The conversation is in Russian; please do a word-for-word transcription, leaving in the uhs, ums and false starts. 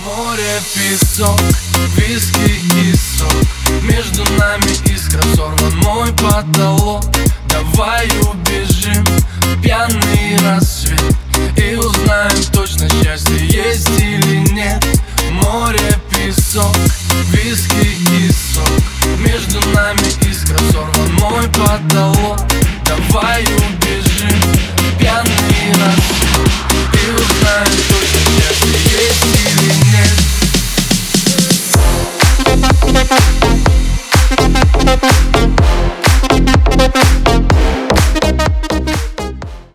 Море, песок, виски и сок. Между нами искра, сорван мой потолок. Давай убежим в пьяный рассвет и узнаем точно, счастье есть или нет. Море, песок, виски и сок. Между нами искра, сорван мой потолок. Давай убежим